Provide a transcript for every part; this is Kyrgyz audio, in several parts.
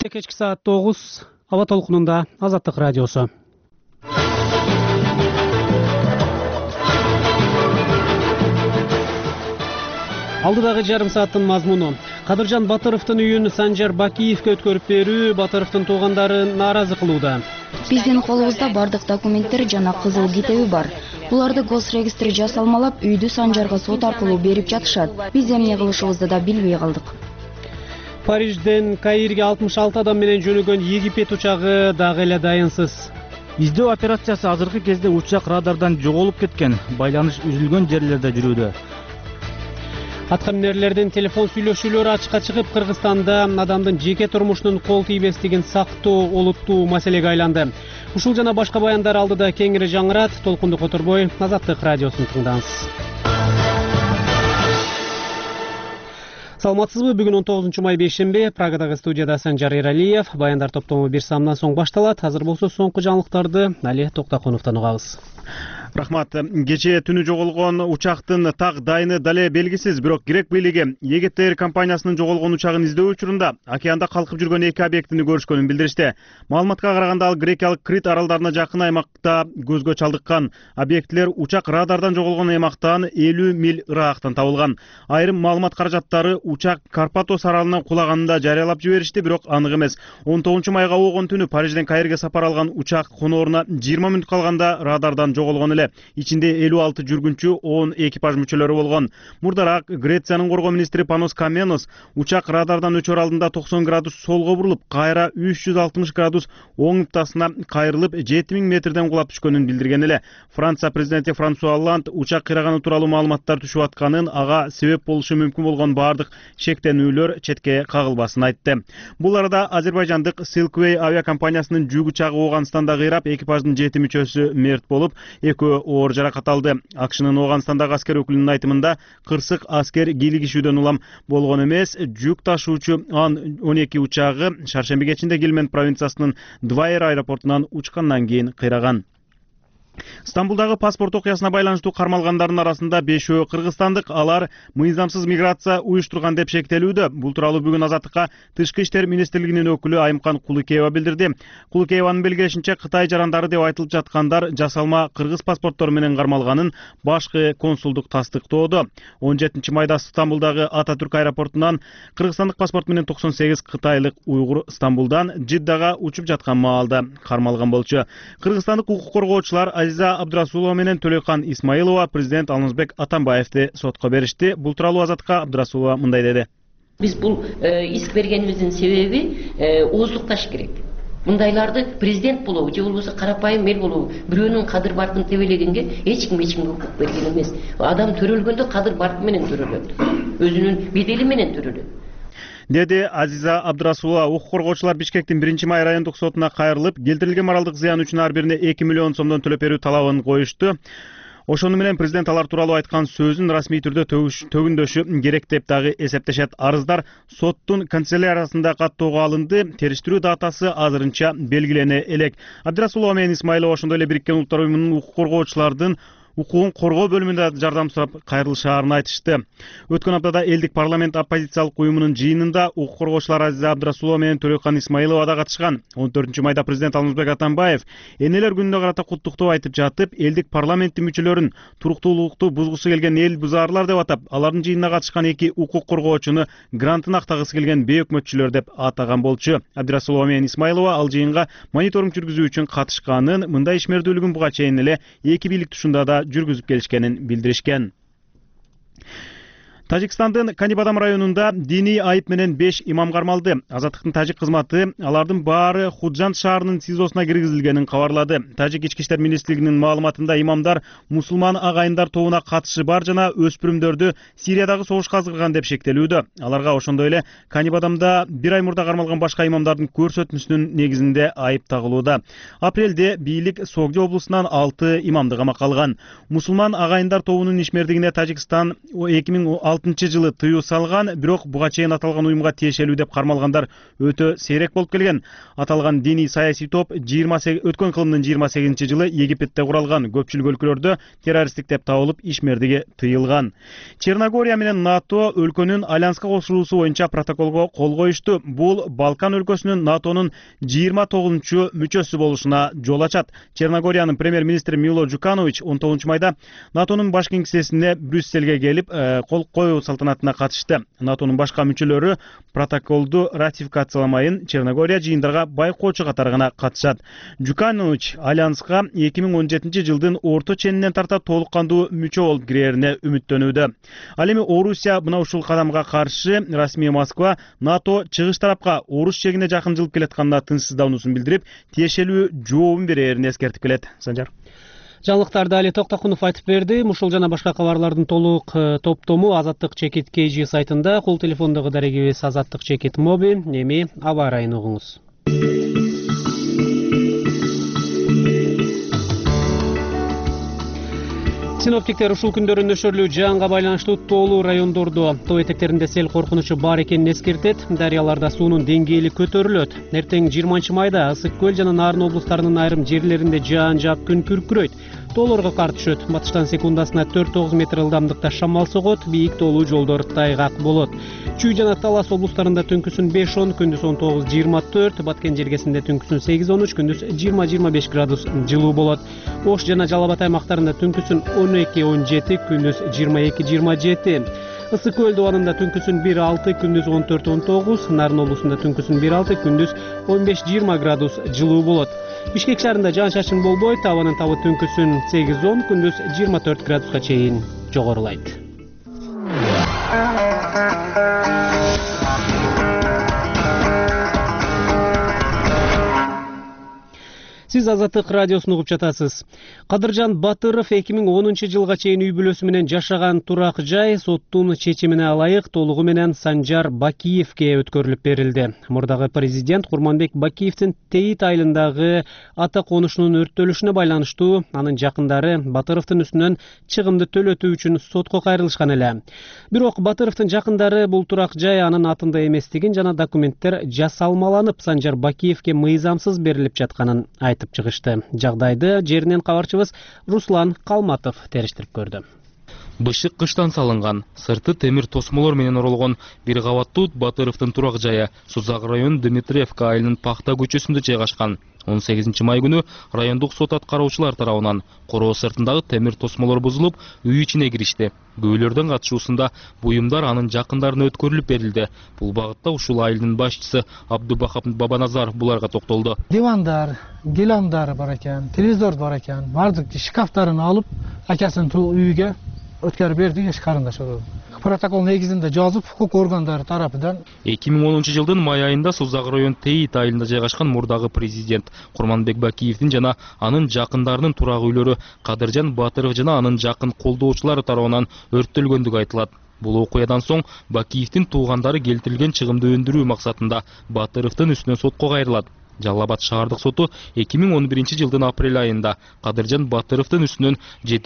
Кечки саат 9 аба толкунунда Азаттык радиосу. Алдыдагы жарым сааттын мазмуну. Кадыржан Батыровдун үйүн Санжар Бакиевке өткөрүп берүү Батыровдун туугандарын нааразы кылууда. Биздин колубузда бардык документтер жана кызыл китеби бар. Буларды госрегистр жасалмалап, үйдү Санжарга сот аркылуу берип жатышат. Биз эмне кылышыбызды да билбей калдык. Парижден Каирге 66 адам менен жөнөгөн Египет учагы дагы эле дайынсыз. Издөө операциясы азыркы кезде учак радардан жоголуп кеткен, байланыш үзүлгөн жерлерде жүрүүдө. Аткаминерлердин телефон сүйлөшүүлөрү ачыкка чыгып, Кыргызстанда адамдын жеке турмушунун кол тийбестигин сактоо олуттуу маселеге айланды. Ушул жана башка баяндар алдыда кеңири жаңырат. Толкунду которбой Азаттык радиосун тыңдаңыз. Саламатсызбы? Бүгүн 19 май бейшемби. Прагадагы студияда Санжар Эралиев. Баяндар топтому бир самдан соң башталат. Азыр болсо соңку жаңылыктарды Али Токтакуновдон угабыз. Рахмат. Кечээ түнү жоголгон учактын так дайыны дале белгисиз, бирок Грек бийлиги Египет Air компаниясынын жоголгон учагын издөө учурунда океанда калкып жүргөн эки объектини көрүшкөнүн билдиришти. Маалыматка караганда, ал грекиялык Крит аралдарына жакын аймакта көзгө чалдыккан. Объектилер учак радардан жоголгон аймактан 50 миль ыраактан табылган. Айрым маалымат каражаттары учак Карпатос аралынан кулаганын жарыялап жиберишти, бирок анык эмес. 19 майга огон түнү Парижден Каирге сапар алган учак конооруна 20 мүнөт калганда радардан жоголгон эле. Ичинде 56 жүргүнчү, 10 экипаж мүчөлөрү болгон. Мурдараак Грециянын коргоо министри Панос Каменос учак радардан өчөр алдында 90 градус солго бурулуп, кайра 360 градус оң ноктасына кайрылып 7000 метрден кулап түшкөнүн билдирген эле. Франция президенти Франсуа Олланд учак кыйраганы тууралуу маалыматтар түшүп атканын, ага себеп болушу мүмкүн болгон бардык шектенүүлөр четке кагылбасын айтты. Бул арада азербайжандык Silkway авиакомпаниясынын жүк учагы Ооганстанда кыйрап, экипаждын 7 мүчөсү мерт болуп, экөө оор жаракат алды. Акшнын Ооганстандагы аскер өкүлүнүн айтымында, кырсык аскер кийлигишүүдөн улам болгон эмес, жүк ташуучу Ан-12 учагы шаршемби кечинде Гельманд провинциясынын Двайер аэропортунан учкандан кийин кыйраган. Стамбулдагы паспорт окуясына байланыштуу кармалгандардын арасында 5өө кыргызстандык, алар мыйзамсыз миграция уюштурган деп шектелүүдө. Бул тууралуу бүгүн Азаттыкка Тышкы иштер министрлигинин өкүлү Айымкан Кулукеева билдирди. Кулукееванын белгилешинче, Кытай жарандары деп айтылып жаткандар жасалма кыргыз паспорттору менен кармалганын башкы консулдук тастыктоодо. 17 майда Стамбулдагы Ататүрк аэропортунан кыргызстандык паспорт менен 98 кытайлык уйгур Стамбулдан Жиддага учуп жаткан маалда кармалган болчу. Кыргызстандык укук коргоочулар Азиза Абдырасулова менен Төлөйкан Исмаилова президент Алмазбек Атамбаевди сотко беришти. Бул тууралуу Азатка Абдырасулова мындай деди. Биз бул иск бергенибиздин себеби ооздукташ керек. Мындайларды президент болобу же болбосо карапайым эл болобу, бирөөнүн кадыр баркын тебелегенге эч ким укук берген эмес. Адам төрөлгөндө кадыр баркы менен төрөлөт, өзүнүн бедели менен төрөлөт, деди Азиза Абдырасулова. Укук коргоочулар Бишкектин 1 май райондук сотуна кайрылып, келтирилген моралдык зыян үчүн ар бирине 2 миллион сомдон төлөп берүү талабын коюшту. Ошону менен президент алар тууралуу айткан сөзүн расмий түрдө төгүндөшү керек деп дагы эсептешет. Арыздар соттун канцеляриясында каттоого алынды. Териштирүү датасы азырынча белгилене элек. Абдырасулова менен Исмаилова ошондой эле Бириккен Улуттар уюмунун укук коргоочулардын укугун коргоо бөлүмүндө жардам сурап кайрылышаарын айтышты. Өткөн аптада элдик парламент оппозициялык уюмунун жыйынында укук коргоочулар Азиза Абдырасулова менен Төлөйкан Исмаилова да катышкан. 14 майда президент Алмазбек Атамбаев энелер күнүнө карата куттуктоо айтып жатып, элдик парламенттин мүчөлөрүн туруктуулукту бузгусу келген эл бузаарлар деп атап, алардын жыйынына катышкан эки укук коргоочуну грантын актагысы келген бейөкмөтчүлөр деп атаган болчу. Абдырасулова менен Исмаилова ал жыйынга мониторинг жүргүзүү үчүн катышканын, мындай ишмердүүлүгүн буга чейин эле эки бийлик тушунда да жүргүзүп келишкенин билдиришкен. Тажикстандын Канибадам районунда диний айып менен 5 имам кармалды. Азаттыктын тажик кызматы алардын баары Худжанд шаарынын СИЗОсуна киргизилгенин кабарлады. Тажик ички иштер министрлигинин маалыматында имамдар мусулман агайындар тобуна катышы бар жана өспүрүмдөрдү Сириядагы согушка азгырган деп шектелүүдө. Аларга ошондой эле Канибадамда 1 ай мурда кармалган башка имамдардын көрсөтмөсүнүн негизинде айып тагылууда. Апрелде бийлик Согди облусунан 6 имамды камакка алган. Мусулман агайындар тобунун ишмердигине Тажикстан 2006 2006-жылы тыюу салган, бирок буга чейин аталган уюмга тиешелүү деп кармалгандар өтө сейрек болуп келген. Аталган диний саясий топ өткөн кылымдын 28-жылы Египетте куралган, көпчүлүк өлкөлөрдө террористтик деп табылып, ишмердиги тыйылган. Черногория менен НАТО өлкөнүн альянска кошулуусу боюнча протоколго кол коюшту. Бул Балкан өлкөсүнүн НАТОнун 29-мүчөсү болушуна жол ачат. Черногориянын премьер-министри Мило Джуканович 19 майда НАТОнун баш кеңсесине Брюссельге келип, кол коюу салтанатына катышты. НАТОнун башка мүчөлөрү протоколду ратификацияламайын Черногория жыйындарга байкоочу катары гана катышат. Джуканович альянска 2017-жылдын орто ченинен тарта толук кандуу мүчө болуп кирээрине үмүттөнүүдө. Ал эми Орусия мына ушул кадамга каршы расмий Москва НАТО чыгыш тарапка Орус чегине жакын жылып келатканына тынчсыздануусун билдирип, тиешелүү жообун берерин эскертип келет. Санжар. Жаңылыктарды Али Токтакунов айтып берди. Ушул жана башка кабарлардын толук топтому Азаттык Чекит KG сайтында, кол телефондогу дарегибиз Азаттык Чекит Моби. Эми аба ырайын угуңуз. Синоптиктер ушул күндөрү нөшөрлүү жаанга байланыштуу тоолуу райондордо тоо этектеринде сел коркунучу бар экенин эскертет. Дарыяларда суунун деңгээли көтөрүлөт. Эртең 20 майда Ысык көл жана Нарын облустарынын айрым жерлеринде жаан жаап күн күркүрөйт. Тоолорго кар түшөт. Батыштан секундасына 4-9 метр ылдамдыкта шамал согот. Бийик тоолуу жолдор тайгак болот. Чүй жана Талас облустарында түнкүсүн 5-10, күндүз 19-24, Баткен жергесинде түнкүсүн 8-13, күндүз 20-25 градус жылуу болот. Ош жана Жалал Абад аймактарында түнкүсүн 12-17, күндүз 22-27. Ысык көл дубанында түнкүсүн 1-6, күндүз 14-19, Нарын облусунда түнкүсүн 1-6, күндүз 15-20 градус жылуу болот. Бишкек шаарында жаан-шашын болбойт, абанын табы түнкүсүн 8-10, күндүз 24 градуска чейин жогорулайт. Сиз Азаттык радиосун угуп жатасыз. Кадыржан Батыров 2010-жылга чейин үй бүлөсү менен жашаган турак жай соттун чечимине ылайык толугу менен Санжар Бакиевке өткөрүлүп берилди. Мурдагы президент Курманбек Бакиевдин Тейит айылындагы ата конушунун өрттөлүшүнө байланыштуу анын жакындары Батыровдун үстүнөн чыгымды төлөтүү үчүн сотко кайрылышкан эле. Бирок Батыровдун жакындары бул турак жай анын атында эместигин жана документтер жасалмаланып Санжар Бакиевке мыйзамсыз берилип жатканын айтып чыгышты. Жагдайды жеринен кабарчыбыз Руслан Калматов териштирип көрдү. Бышык кыштан салынган, сырты темир тосмолор менен оролгон бир кабаттуу Батыровдун турак жайы Сузак районунун Дмитриевка айылынын Пахта көчөсүндө жайгашкан. 18 май күнү райондук сот аткаруучулар тарабынан короо сыртындагы темир тосмолор бузулуп, үй ичине киришти. Күбөлөрдүн катышуусунда буюмдар анын жакындарына өткөрүлүп берилди. Бул багытта ушул айылдын башчысы Абдубахап Бабаназаров буларга токтолду. Дивандар, гиламдар бар экен, телевизор бар экен, бардык шкафтарын алып, акасынын үйгө өткөрүп берди, эч карындаш болду. Протокол негизинде жазып, хукук органдары тарапынан 2010 жылдын май айында Сузак район Тейит айылында жайгашкан мурдагы президент Курманбек Бакиевдин жана анын жакындарынын турак үйлөрү Кадыржан Батыров жана анын жакын колдоочулары тарабынан өрттөлгөндүгү айтылат. Бул окуядан соң Бакиевдин туугандары келтирилген чыгымды өндүрүү максатында Батыровдун үстүнөн сотко кайрылат. Жалал Абад шаардык соту 2011 жылдын апрель айында Кадыржан Батыровдун үстүнөн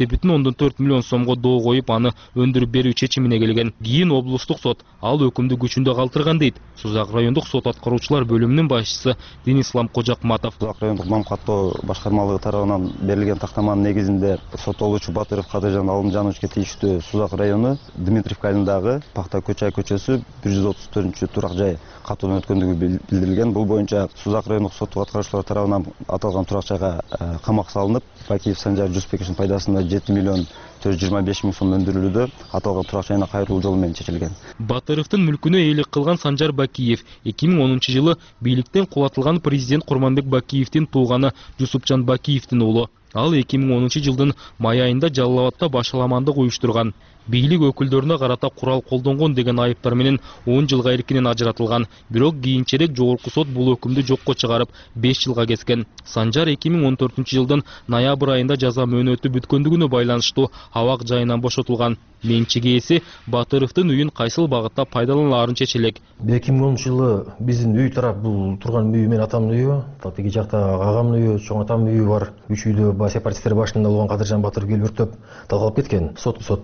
7,4 миллион сомго доо коюп, аны өндүрүп берүү чечимине келген. Кийин облустук сот ал өкүмдү күчүндө калтырган дейт Сузак райондук сот аткаруучулар бөлүмүнүн башчысы Денислам Кожакматов. Сузак райондук мам каттоо башкармалыгы тарабынан берилген тактаманын негизинде соттолуучу Батыров Кадыржан Алымжановичке тийиштүү Сузак району Дмитриевка айылындагы Пахта көчөсү 134-турак жай катуудан өткөндүгү билдирилген. Бул боюнча Сузак райондук соттук аткаруучулар тарабынан аталган турак жайга камак салынып, Бакиев Санжар Жусупбековичтин пайдасына 7 миллион 425 миң сом өндүрүлүүдө аталган турак жайына кайрылуу жолу менен чечилген. Батыровдун мүлкүнө ээлик кылган Санжар Бакиев 2010 жылы бийликтен кулатылган президент Курманбек Бакиевдин тууганы Жусупжан Бакиевдин уулу. Ал 2010 жылдын май айында Жалал Абадта башаламандык уюштурган. Бийлик өкүлдөрүнө карата курал колдонгон деген айыптар менен 10 жылга эркинен ажыратылган. Бирок кийинчерээк жогорку сот бул өкүмдү жокко чыгарып 5 жылга кескен. Санжар 2014 жылдын ноябрь айында жаза мөөнөтү бүткөндүгүнө байланыштуу абак жайынан бошотулган. Менчик ээси Батыровдун үйүн кайсыл багытта пайдаланаарын чечелек. 2010 жылы биздин үй тарап, бул турган үй мен атамдын үйү, тиги жакта агамдын үйү, чоң атамдын үйү бар. Үч үйдө сепаратисттер башында болгон Кадыржан Батыров келип өрттөп талкалап кеткен. Соттун чечими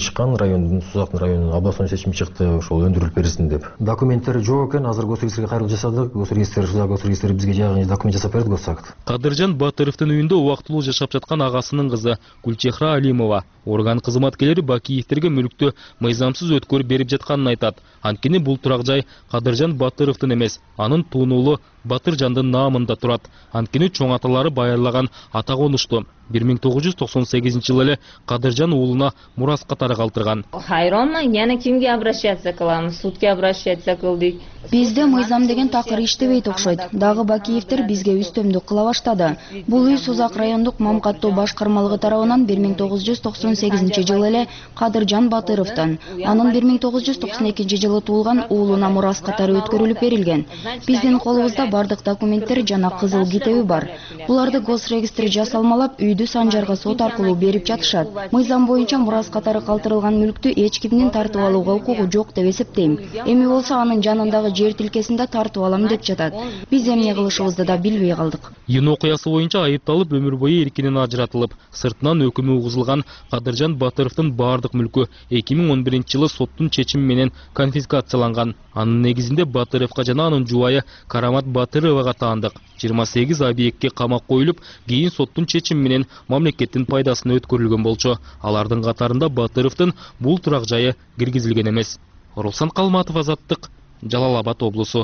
чыккан, райондун Сузактын районунун областной чечими чыкты, ошол өндүрүлүп берилсин деп. Документтери жок экен, азыр госрегистрге кайрылып жасадык. Госрегистр, Сузак госрегистри бизге жагы документ жасап берди, госакт. Кадыржан Батыровдун үйүндө убактылуу жашап жаткан агасынын кызы Гүлчехра Алимова орган кызматкерлери Бакиевтерге мүлктү мыйзамсыз өткөрүп берип жатканын айтат. Анткени бул турак жай Кадыржан Батыровдун эмес, анын туун уулу Батыржандын наамында турат. Анткени чоң аталары байырлаган ата конушту 1998 эле Кадыржан уулуна мурас катары калтырган. Хайронмун, яна кимге обращаться кыламыз? Судка обращаться кылдык. Бизде мыйзам деген такыр иштебейт окшойт. Дагы Бакиевтер бизге үстөмдүк кыла баштады. Бул үй Сузак райондук мамкаттоо башкармалыгы тарабынан 1998 жылы эле Кадыржан Батыровдон, анын 1992 жылы туулган уулуна мурас катары өткөрүлүп берилген. Биздин колубузда бардык документтер жана кызыл китеби бар. Буларды госрегистр жасалмалап, үйдү санжарга сот аркылуу берип жатышат. Мыйзам боюнча мурас катары калтырылган мүлктү эч кимдин тартып алууга укугу жок деп эсептейм. Эми болсо анын жанындагы жер тилкесинде тартып алам деп жатат. Биз эмне кылышыбызды да билбей калдык. Ин окуясы боюнча айыпталып өмүр бою эркинен ажыратылып, сыртынан өкүмү угузулган Кадыржан Батыровдун бардык мүлкү 2011 жылы соттун чечими менен конфискацияланган. Анын негизинде Батыровго жана анын жубайы Карамат Батыровага таандык 28 объектке камак коюлуп, кийин соттун чечими менен мамлекеттин пайдасына өткөрүлгөн болчу. Алардын катарында Батыровдун бул турак жайы киргизилген эмес. Руслан Калматов, Азаттык, Жалал Абад облусу.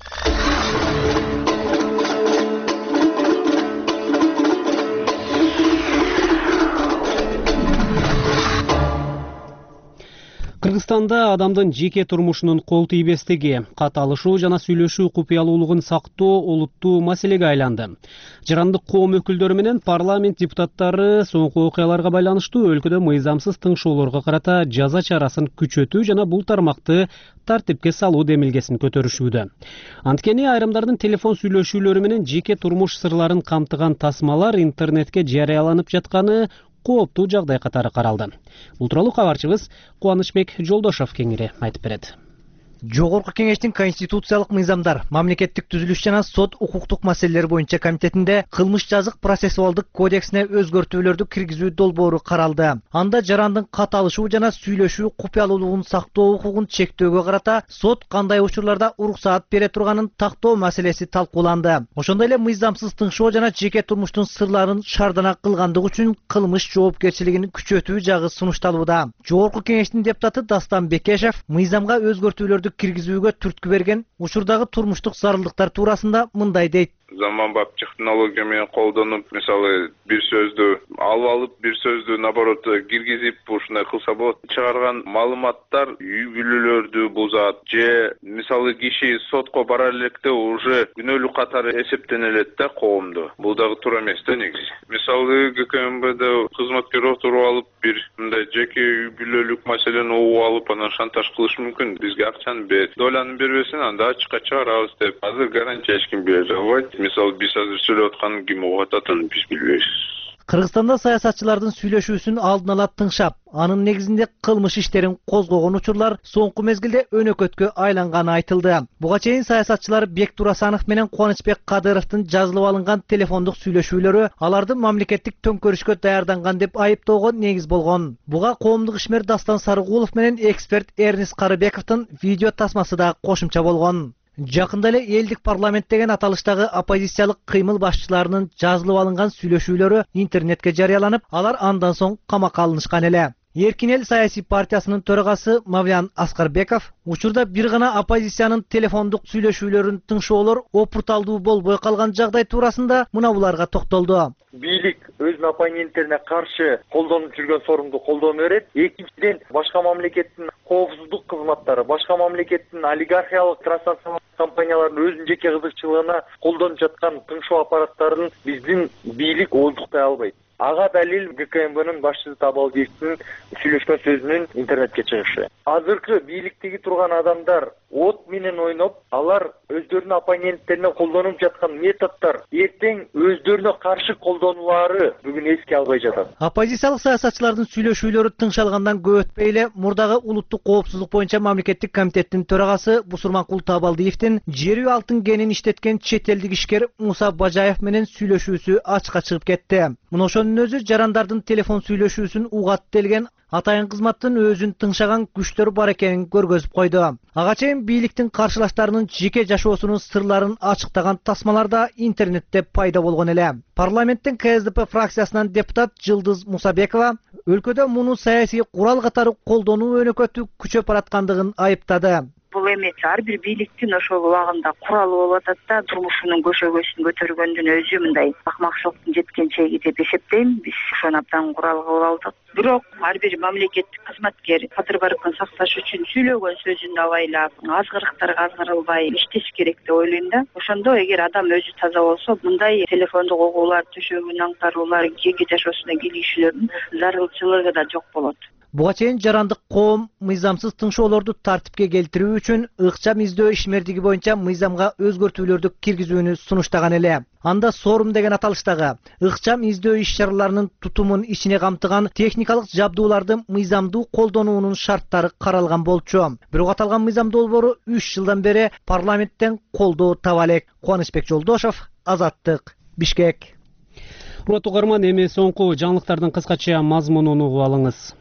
Кыргызстанда адамдын жеке турмушунун кол тийбестиги, кат алышуу жана сүйлөшүү купуялуулугун сактоо олуттуу маселеге айланды. Жарандык коом өкүлдөрү менен парламент депутаттары соңку окуяларга байланыштуу өлкөдө мыйзамсыз тыңшоолорго карата жаза чарасын күчөтүү жана бул тармакты тартипке салуу демилгесин көтөрүшүүдө. Анткени айрымдардын телефон сүйлөшүүлөрү менен жеке турмуш сырларын камтыган тасмалар интернетке жарыяланып жатканы кооптуу жагдай катары каралды. Бул тууралуу кабарчыбыз Кубанычбек Жолдошов кеңири айтып берет. Жогорку кеңештин конституциялык мыйзамдар, мамлекеттик түзүлүш жана сот укуктук маселелер боюнча комитетинде кылмыш жазык процессуалдык кодексине өзгөртүүлөрдү киргизүү долбоору каралды. Анда жарандын кат алышуу жана сүйлөшүү купуялуулугун сактоо укугун чектөөгө карата сот кандай учурларда уруксаат бере турганын тактоо маселеси талкууланды. Ошондой эле мыйзамсыз тыңшоо жана жеке турмуштун сырларын шардана кылгандык үчүн кылмыш жоопкерчилигин күчөтүү жагы сунушталууда. Жогорку кеңештин депутаты Дастан Бекешев мыйзамга өзгөртүүлөрдү киргизүүгө түрткү берген учурдагы турмуштук зарылдыктар туурасында мындай дейт. Заманбап технология менен колдонуп, мисалы бир сөздү алып, бир сөздү наоборот киргизип, ушундай кылса болот. Чыгарган маалыматтар үй бүлөлөрдү бузат же мисалы киши сотко бара электе уже күнөөлүү катары эсептенелет да коомдо. Бул дагы туура эмес да негизи. Мисалы ГКМБде кызматкер отуруп алып, бир мындай жеке үй бүлөлүк маселени угуп алып, анан шантаж кылыш мүмкүн. Бизге акчаны бер, доланы бербесин, анда ачыкка чыгарабыз деп. Азыр гарантия эч ким бере албайт. Мисалы биз азыр сүйлөп аткан ким угат атын биз билбейбиз. Кыргызстанда саясатчылардын сүйлөшүүсүн алдын ала тыңшап, анын негизинде кылмыш иштерин козгогон учурлар соңку мезгилде өнөкөткө айланганы айтылды. Буга чейин саясатчылар Бек Турасанов менен Кубанычбек Кадыровдун жазылып алынган телефондук сүйлөшүүлөрү аларды мамлекеттик төңкөрүшкө даярданган деп айыптоого негиз болгон. Буга коомдук ишмер Дастан Сарыгулов менен эксперт Эрнис Карыбековдун видео тасмасы да кошумча болгон. Жакында эле элдик парламент деген аталыштагы оппозициялык кыймыл башчыларынын жазылып алынган сүйлөшүүлөрү интернетке жарыяланып, алар андан соң камакка алынышкан эле. Эркин эл саясий партиясынын төрагасы Мавлян Аскарбеков учурда бир гана оппозициянын телефондук сүйлөшүүлөрүн тыңшоолор опурталдуу болбой калган жагдай туурасында мына буларга токтолду. Бийлик өзүнүн оппоненттерине каршы колдонуп жүргөн сорумду колдоно берет. Экинчиден, башка мамлекеттин коопсуздук кызматтары, башка мамлекеттин олигархиялык транснационалдык компаниялардын өзүнүн жеке кызыкчылыгына колдонуп жаткан тыңшоо аппараттарын биздин бийлик оздуктай албайт. Ага далил ГКМБнын башчысы Табалдиевдин сүйлөшкөн сөзүнүн интернетке чыгышы. Азыркы бийликтеги турган адамдар от менен ойноп, алар өздөрүнүн оппоненттерине колдонуп жаткан методдор эртең өздөрүнө каршы колдонулары бүгүн эске албай жатат. Оппозициялык саясатчылардын сүйлөшүүлөрү тыңшалгандан көп өтпөй эле мурдагы улуттук коопсуздук боюнча мамлекеттик комитеттин төрагасы Бусурманкул Табалдиевдин жер үй алтын кенин иштеткен чет элдик ишкер Муса Бажаев менен сүйлөшүүсү ачыкка чыгып кетти. Мына ошонун өзү жарандардын телефон сүйлөшүүсүн угат делген атайын кызматтын өзүн тыңшаган күчтөр бар экенин көргөзүп койду. Ага чейин бийликтин каршылаштарынын жеке жашоосунун сырларын ачыктаган тасмалар да интернетте пайда болгон эле. Парламенттин КСДП фракциясынан депутат Жылдыз Мусабекова өлкөдө муну саясий курал катары колдонуу өнөкөтү күчөп бараткандыгын айыптады. Бул эми ар бир бийликтин ошол убагында куралы болуп атат да, турмушунун көшөгөсүн көтөргөндүн өзү мындай акмакчылыктын жеткен чеги деп эсептейм. Биз ошону абдан курал кылып алдык. Бирок ар бир мамлекеттик кызматкер кадыр баркын сакташ үчүн сүйлөгөн сөзүн абайлап, азгырыктарга азгырылбай иштеш керек деп ойлойм да. Ошондо эгер адам өзү таза болсо, мындай телефондук угуулар, төшөгүн аңтаруулар, жеке жашоосуна киришүүлөрдүн зарылчылыгы да жок болот. Буга чейин жарандык коом мыйзамсыз тыңшоолорду тартипке келтирүү үчүн ыкчам издөө ишмердиги боюнча мыйзамга өзгөртүүлөрдү киргизүүнү сунуштаган эле. Анда сорум деген аталыштагы ыкчам издөө иш-чараларынын тутумун ичине камтыган техникалык жабдууларды мыйзамдуу колдонуунун шарттары каралган болчу. Бирок аталган мыйзам долбоору 3 жылдан бери парламенттен колдоо таба элек. Кубанычбек Жолдошов, Азаттык, Бишкек. Урматтуу угарман, эми соңку жаңылыктардын кыскача мазмунун угуп алыңыз.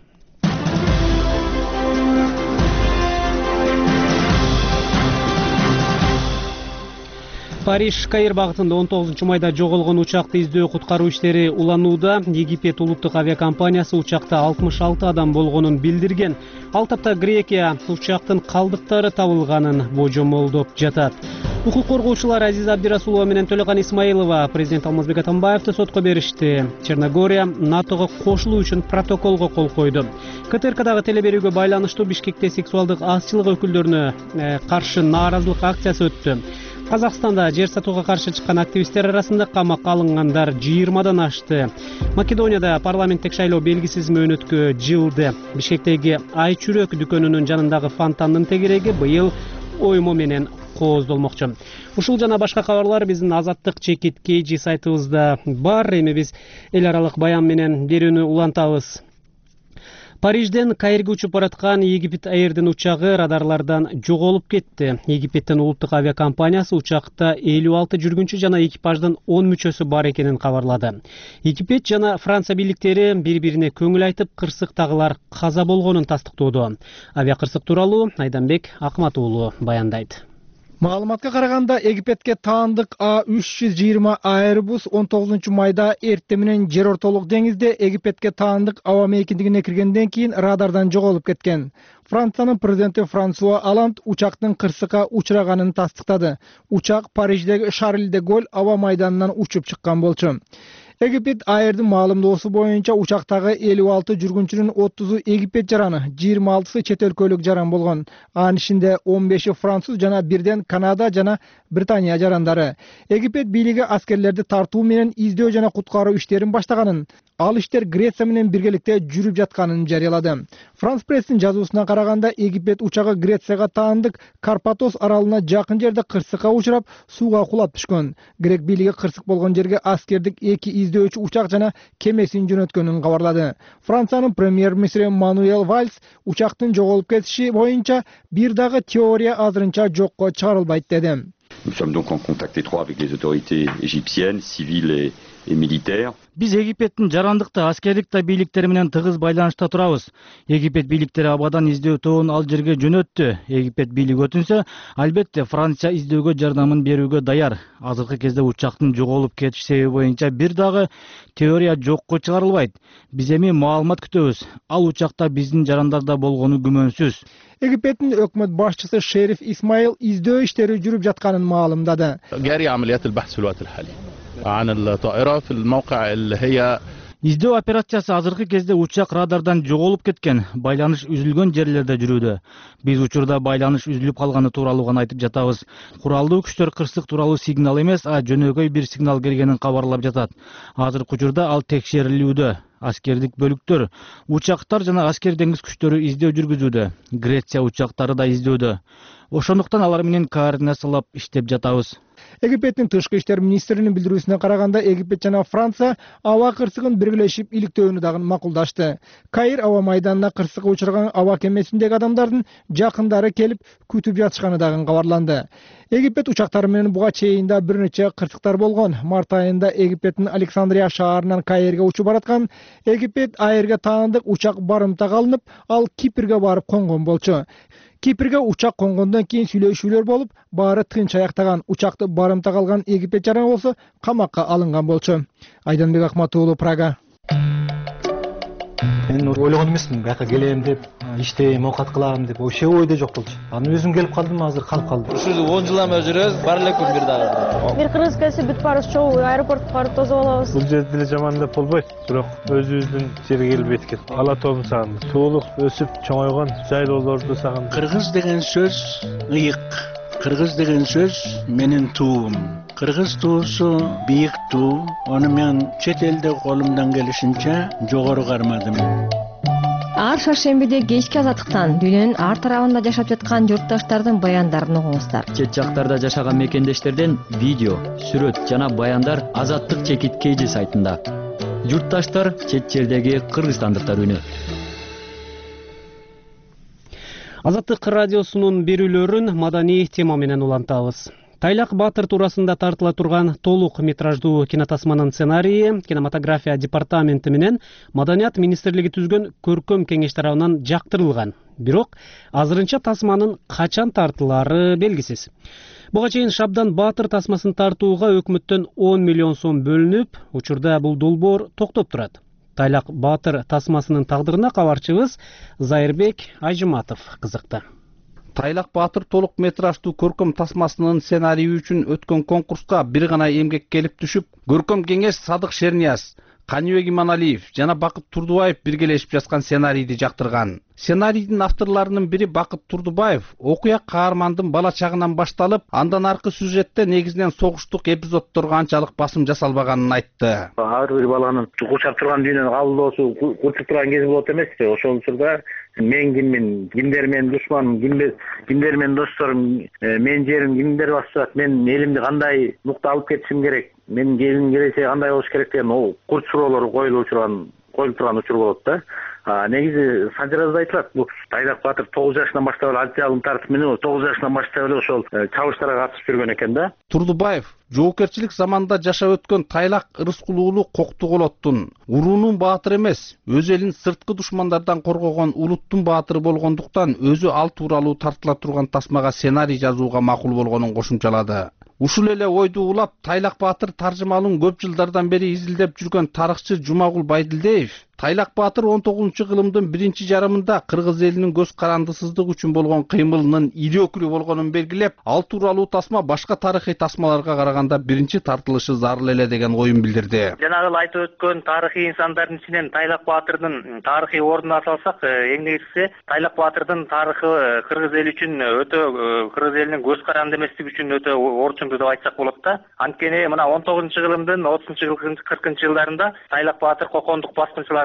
Париж-Каир багытында 19 майда жоголгон учакты издөө куткаруу иштери уланууда. Египет улуттук авиакомпаниясы учакта 66 адам болгонун билдирген. Ал тапта Грекия учактын калдыктары табылганын божомолдоп жатат. Укук коргоочулар Азиза Абдирасулова менен Төлөкан Исмаилова президент Алмазбек Атамбаевди сотко беришти. Черногория НАТОго кошулуу үчүн протоколго кол койду. КТРКдагы телеберүүгө байланыштуу Бишкекте сексуалдык азчылык өкүлдөрүнө каршы нааразылык акциясы өттү. Казакстанда жер сатууга каршы чыккан активисттер арасында камакка алынгандар 20-дан ашты. Македонияда парламенттик шайлоо белгисиз мөөнөткө жылды. Бишкектеги Ай чүрөк дүкөнүнүн жанындагы фонтандын тегереги быйыл оймо менен кооздолмокчу. Ушул жана башка кабарлар биздин Азаттык чекит KG сайтыбызда бар. Эми биз эл аралык баян менен берүүнү улантабыз. Парижден Каирге учуп бараткан Египет Air'дин учагы радарлардан жоголуп кетти. Египеттин улуттук авиакомпаниясы учакта 56 жүргүнчү жана экипаждын 10 мүчөсү бар экенин кабарлады. Египет жана Франция бийликтери бири-бирине көңүл айтып, кырсыктагылар каза болгонун тастыктоодо. Авиакырсык тууралуу Айданбек Акмат уулу баяндайт. Маалыматка караганда, Египетке таандык A320 Airbus 19 майда эртең менен жер ортолук деңизде Египетке таандык аба мейкиндигине киргенден кийин радардан жоголуп кеткен. Франциянын президенти Франсуа Оланд учактын кырсыкка учраганын тастыктады. Учак Париждеги Шарль де Голль аба майданынан учуп чыккан болчу. Египет Air'дин маалымдоосу боюнча учактагы 56 жүргүнчүнүн 30-у Египет жараны, 26-сы чет өлкөлүк жаран болгон. Анын ичинде 15-и француз жана бирден Канада жана Британия жарандары. Египет бийлиги аскерлерди тартуу менен издөө жана куткаруу иштерин баштаганын, ал иштер Греция менен биргеликте жүрүп жатканын жарыялады. Франс пресстин жазуусуна караганда, Египет учагы Грецияга таандык Карпатос аралына жакын жерде кырсыкка учурап, сууга кулап түшкөн. Грек бийлиги кырсык болгон жерге аскердик 2 издөөчү учак жана кемесин жөнөткөнүн кабарлады. Франциянын премьер-министри Мануэль Вальс учактын жоголуп кетиши боюнча бир дагы теория азырынча жокко чыгарылбайт деди. Nous sommes donc en contact étroit avec les autorités égyptiennes, civiles et militaires. Биз Египеттин жарандыкта, аскердикте бийликтери менен тыгыз байланышта турабыз. Египет бийликтери абадан издөө тобун ал жерге жөнөттү. Египет бийлиги өтүнсө, албетте Франция издөөгө жардамын берүүгө даяр. Азыркы кезде учактын жоголуп кетиш себеби боюнча бир дагы теория жокко чыгарылбайт. Биз эми маалымат күтөбүз. Ал учакта биздин жарандарда болгону күмөнсүз. Египеттин өкмөт башчысы Шериф Исмаил издөө иштери жүрүп жатканын маалымдады. جاري عمليات البحث في الوقت الحالي عن الطائرة في الموقع اللي هي Издөө операциясы азыркы кезде учак радардан жоголуп кеткен, байланыш үзүлгөн жерлерде жүрүүдө. Биз учурда байланыш үзүлүп калганы тууралуу гана айтып жатабыз. Куралдуу күчтөр кырсык тууралуу сигнал эмес, а жөнөкөй бир сигнал келгенин кабарлап жатат. Азыркы учурда ал текшерилүүдө. Аскердик бөлүктөр, учактар жана аскер деңиз күчтөрү издөө жүргүзүүдө. Греция учактары да издөөдө. Ошондуктан алар менен координациялап иштеп жатабыз. Египеттин тышкы иштер министринин билдирүүсүнө караганда, Египет жана Франция аба кырсыгын биргелешип иликтөөнү дагы макулдашты. Каир аба майданына кырсыгы учурган аба кемесиндеги адамдардын жакындары келип күтүп жатышканы дагы кабарланды. Египет учактары менен буга чейин да бир нече кырсыктар болгон. Март айында Египеттин Александрия шаарынан Каирге учуп бараткан Египет айырга таандык учак барымтага алынып, ал Кипрге барып конгон болчу. Кипрге учак конгондон кийин сүйлөшүүлөр болуп, баары тынч аяктаган. Учакты барымтага алган Египет жараны болсо камакка алынган болчу. Айданбек Акматуулу, Прага. Мен ойлогон эмесмин, бияка келем деп, иштейм, оокат кылам деп, вообще ойдо жок болчу. Анан өзүм келип калдым, азыр калып калдым. Ушул 10 жылдан бери жүрөбүз, бар эле күн бир дагы. Бир кыргыз келсе бүт барыбыз чогуу аэропортко барып тосуп алабыз. Бул жерде деле жаман деп болбойт, бирок өзүбүздүн жерге келип эткет. Ала тоолун сагындым. Суулук өсүп чоңойгон жайлоолорду сагындым. Кыргыз деген сөз ыйык. Кыргыз деген сөз менин туум. Кыргыз туусу бийик туу. Аны мен чет элде колумдан келишинче жогору кармадым. Ар шаршембиде кечки азаттыктан дүйнөнүн ар тарабында жашап жаткан журтташтардын баяндарын угуңуздар. Чет жактарда жашаган мекендештерден видео, сүрөт жана баяндар Азаттык чекит KG сайтында. Журтташтар чет жердеги кыргызстандыктар үнү. Азаттык радиосунун берүүлөрүн маданий тема менен улантабыз. Тайлак Батыр туурасында тартыла турган толук метраждуу кинотасманын сценарийи кинематография департаменти менен Маданият министрлиги түзгөн көркөм кеңеш тарабынан жактырылган. Бирок азырынча тасманын качан тартылары белгисиз. Буга чейин Шабдан Батыр тасмасын тартууга өкмөттөн 10 миллион сом бөлүнүп, учурда бул долбоор токтоп турат. Тайлак Батыр тасмасынын тагдырына кабарчыбыз Зайырбек Айжыматов кызыкты. Тайлак Батыр толук метраждуу көркөм тасмасынын сценарийи үчүн өткөн конкурска бир гана эмгек келип түшүп, көркөм кеңеш Садык Шернияз, Каныбек Иманалиев жана Бакыт Турдубаев биргелешип жазган сценарийди жактырган. Сценарийдин авторлорунун бири Бакыт Турдубаев окуя каармандын бала чагынан башталып, андан аркы сюжетте негизинен согуштук эпизоддорго анчалык басым жасалбаганын айтты. Ар бир баланын курчап турган дүйнөнү кабылдоосу курчуп турган кези болот эмеспи? Ошол учурда мен киммин, кимдер менин душманым, кимдер менин досторум, мен жерим кимдер басып турат, мен элимди кандай нукта алып кетишим керек, менин келин келечеги кандай болуш керек деген ол курч суроолор коюлуп турган учур болот да. Негизи Сажыразда айтылат, бул Тайлак Батыр 9 жашынан баштап эле Алчалын тартып менен 9 жашынан баштап эле ошол чабыштарга катышып жүргөн экен да. Турдубаев жоокерчилик заманда жашап өткөн Тайлак Рыскул уулу Коктуголоттун уруунун баатыры эмес, өз элин сырткы душмандардан коргогон улуттун баатыры болгондуктан өзү ал тууралуу тартыла турган тасмага сценарий жазууга макул болгонун кошумчалады. Ушул эле ойду улап Тайлак Батыр таржымалын көп жылдардан бери изилдеп жүргөн тарыхчы Жумагул Байдилдеев Тайлак Батыр 19-кылымдын биринчи жарымында кыргыз элинин көз карандысыздык үчүн болгон кыймылынын ири өкүлү болгонун белгилеп, ал тууралуу тасма башка тарыхый тасмаларга караганда биринчи тартылышы зарыл эле деген оюн билдирди. Жанагы айтып өткөн тарыхый инсандардын ичинен Тайлак Батырдын тарыхый ордуна салсак, эң негизгиси Тайлак Батырдын тарыхы кыргыз эли үчүн өтө кыргыз элинин көз каранды эместиги үчүн өтө орчундуу деп айтсак болот да. Анткени мына 19-кылымдын 30-40 жылдарында Тайлак Батыр кокондук баскынчылар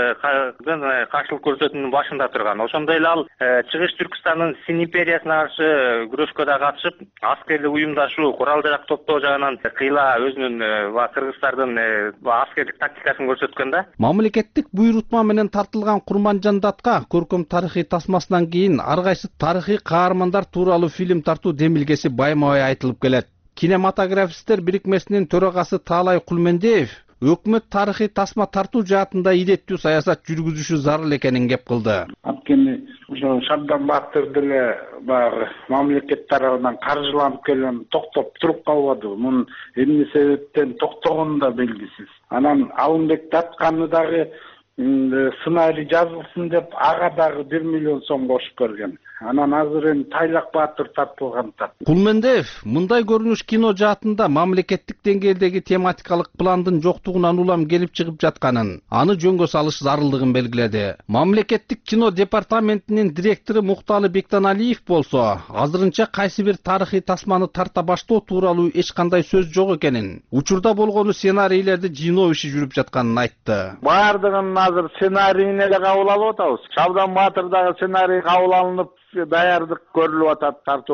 каршылык көрсөтүүнүн башында турган. Ошондой эле ал Чыгыш Түркстандын Син империясына каршы күрөшкө да катышып, аскердик уюмдашуу, курал-жарак топтоо жагынан кыйла өзүнүн кыргыздардын аскердик тактикасын көрсөткөн да. Мамлекеттик буйрутма менен тартылган Курманжан Датка көркөм тарыхый тасмасынан кийин ар кайсы тарыхый каармандар тууралуу фильм тартуу демилгеси байма-бай айтылып келет. Кинематографисттер бирикмесинин төрагасы Таалай Кулмендеев өкмөт тарыхый тасма тартуу жаатында иреттүү саясат жүргүзүшү зарыл экенин кеп кылды. Анткени ошо Шабдан Батыр деле баягы мамлекет тарабынан каржыланып келген токтоп туруп калбады. Мунун эмне себептен токтогону да белгисиз. Анан Алымбек Татканы дагы сценарий жазылсын деп ага дагы 1 миллион сом кошуп берген. Анан азыр эми Тайлак Батыр тартылган. Кулмендеев мындай көрүнүш кино жаатында мамлекеттик деңгээлдеги тематикалык пландын жоктугунан улам келип чыгып жатканын, аны жөнгө салыш зарылдыгын белгиледи. Мамлекеттик кино департаментинин директору Мукталы Бектаналиев болсо, азырынча кайсы бир тарыхый тасманы тарта баштоо тууралуу эч кандай сөз жок экенин, учурда болгону сценарийлерди жыйноо иши жүрүп жатканын айтты. Баардыгын азыр сценарийин эле кабыл алып атабыз. Шабдан Батырдагы сценарий кабыл алынып, даярдык көрүлүп атат тартууга.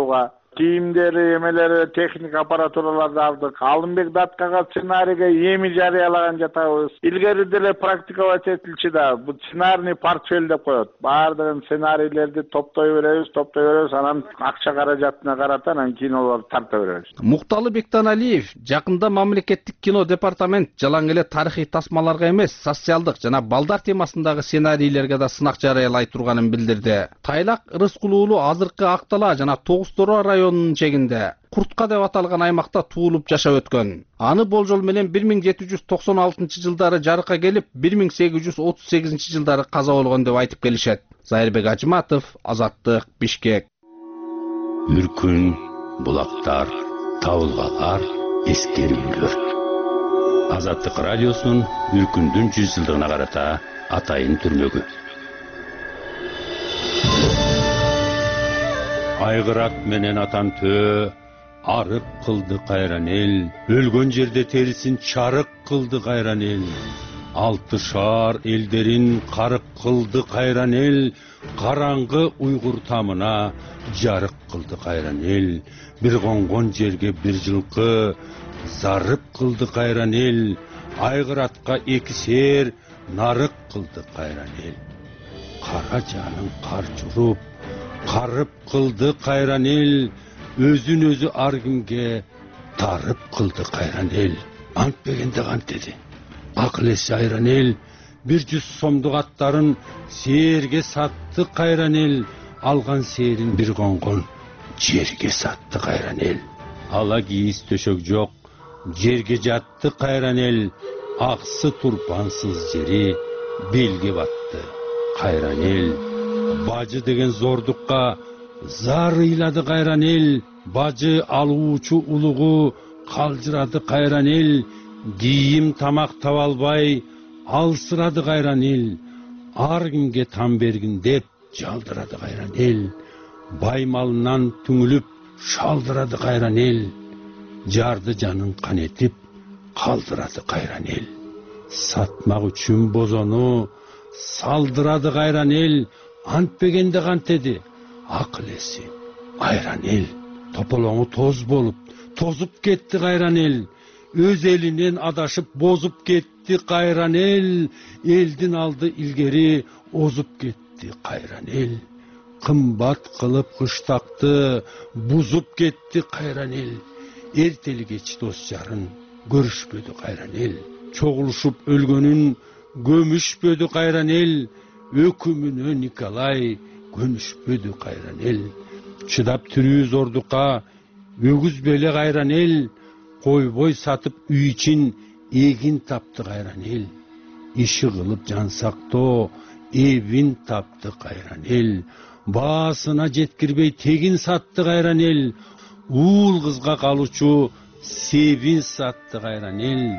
кийимдери, эмелери, техник аппаратураларды алдык. Алымбек Даткага сценарийге эми жарыялаган жатабыз. Илгери деле практиковать этилчи да. Бул сценарийный портфель деп коет. Баардыгын сценарийлерди топтой беребиз, анан акча каражатына карата анан кинолорду тарта беребиз. Мукталы Бектаналиев жакында мамлекеттик кино департамент жалаң эле тарыхый тасмаларга эмес, социалдык жана балдар темасындагы сценарийлерге да сынак жарыялай турганын билдирди. Тайлак Рыскул уулу азыркы Актала жана Тогуз-Тороо районунун чегинде Куртка деп аталган аймакта туулуп жашап өткөн. Аны болжол менен 1796-жылдары жарыкка келип, 1838-жылдары каза болгон деп айтып келишет. Зайырбек Ажыматов, Азаттык, Бишкек. Үркүн, булактар, табылгалар, эскерүүлөр. Азаттык радиосунун Үркүндүн 100 жылдыгына карата атайын түрмөгү. Айгырат менен атан төө, арып кылды кайран эл, өлгөн жерде терисин чарык кылды кайран эл. Алты шаар элдерин карык кылды кайран эл, караңгы уйгур тамына жарык кылды кайран эл. Бир конгон жерге бир жылкы зарып кылды кайран эл, айгыратка эки сээр нарык кылды кайран эл. Кара жанын кар журуп, карып кылды кайран эл, өзүн өзү ар кимге тарып кылды кайран эл. Антпегенде кантеди? Акыл эси айран эл, 100 сомдук аттарын сээрге сатты кайран эл, алган сээрин бир конгон жерге сатты кайран эл. Ала кийиз төшөк жок, жерге жатты кайран эл, аксы турпансыз жери белге батты кайран эл. Бажы деген зордукка зар ыйлады кайран эл, бажы алуучу улугу калжырады кайран эл. Кийим тамак таба албай алсырады кайран эл, ар кимге там бергин деп жалдырады кайран эл. Бай малынан түңүлүп шалдырады кайран эл, жарды жанын канетип калдырады кайран эл. Сатмак үчүн бозону салдырады кайран эл, антпегенде кантеди? Акыл эси айран эл. Тополоңу тоз болуп тозуп кетти кайран эл, өз элинен адашып бозуп кетти кайран эл. Элдин алды илгери озуп кетти кайран эл. Кымбат кылып кыштакты бузуп кетти кайран эл. Эртели кеч дос жарын көрүшпөдү кайран эл. Чогулушуп өлгөнүн көмүшпөдү кайран эл. Өкүмүнө Николай көнүшпөдү кайран эл. Чыдап түрүү зордукка өгүзбеле кайран эл. Койбой сатып үй ичин эгин тапты кайран эл. Иши кылып жан сактоо эбин тапты кайран эл. Баасына жеткирбей тегин сатты кайран эл. Уул кызга калучу себин сатты кайран эл.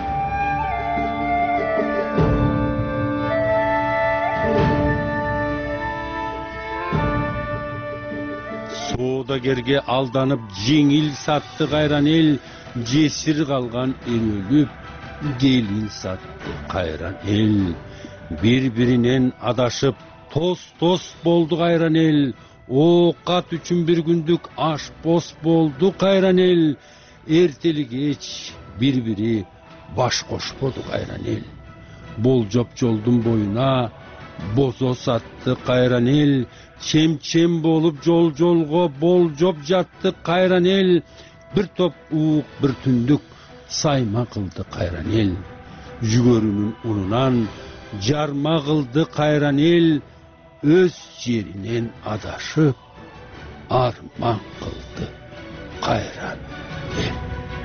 Соодагерге алданып жеңил сатты кайран эл. Жесир калган өлүп келин сатты кайран эл. Бири-биринен адашып тос болду кайран эл. Оокат үчүн бир күндүк аш бос болду кайран эл. Эртели кеч бири-бири баш кошподу кайран эл. Болжоп жолдун боюна бозо сатты кайран эл. Чем болуп жолго болжоп жатты кайран эл. Бир топ уук бир түндүк сайма кылды кайран эл. Жүгөрүнүн унунан жарма кылды кайран эл. Өз жеринен адашып арман кылды кайран эл.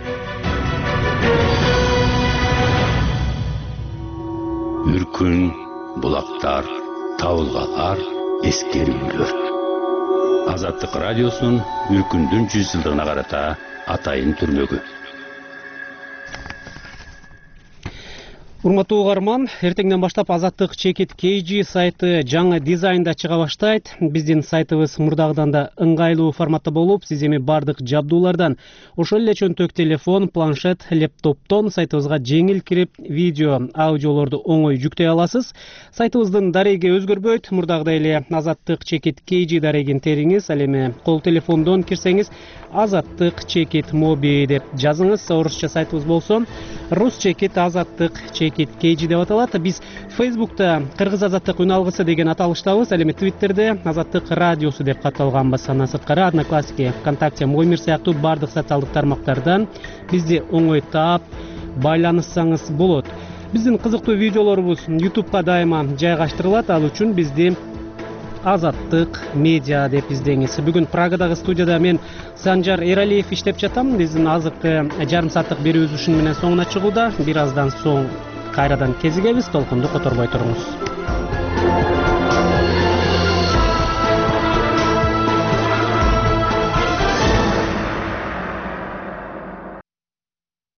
Үркүн, булактар, табылгалар, эскерүүлөр. Азаттык радиосунун Үркүндүн 100 жылдыгына карата атайын түрмөгү. Урматтуу угарман, эртеңден баштап Азаттык чекит KG сайты жаңы дизайнда чыга баштайт. Биздин сайтыбыз мурдагыдан да ыңгайлуу форматта болуп, сиз эми бардык жабдуулардан, ошол эле чөнтөк телефон, планшет, лептоптон сайтыбызга жеңил кирип, видео, аудиолорду оңой жүктөй аласыз. Сайтыбыздын дареги өзгөрбөйт. Мурдагыдай эле Азаттык чекит KG дарегин териңиз, ал эми кол телефондон кирсеңиз Азаттык чекит моби деп жазыңыз. Орусча сайтыбыз болсо Рус чекит Азаттык чекит KG деп аталат. Биз Facebook'та Кыргыз Азаттык үн алгысы деген аталыштабыз. Ал эми Twitter'де Азаттык радиосу деп катталганбыз. Андан сырткары Одноклассники, ВКонтакте, Моймир сыяктуу бардык социалдык тармактардан бизди оңой таап байланыссаңыз болот. Биздин кызыктуу видеолорубуз YouTube'га дайыма жайгаштырылат. Ал үчүн бизди Азаттык медиа деп издеңиз. Бүгүн Прагадагы студияда мен Санжар Эралиев иштеп жатам. Биздин азыркы жарым сааттык берүүбүз ушуну менен соңуна чыгууда. Бир аздан соң кайрадан кезигебиз. Толкунду которбой туруңуз.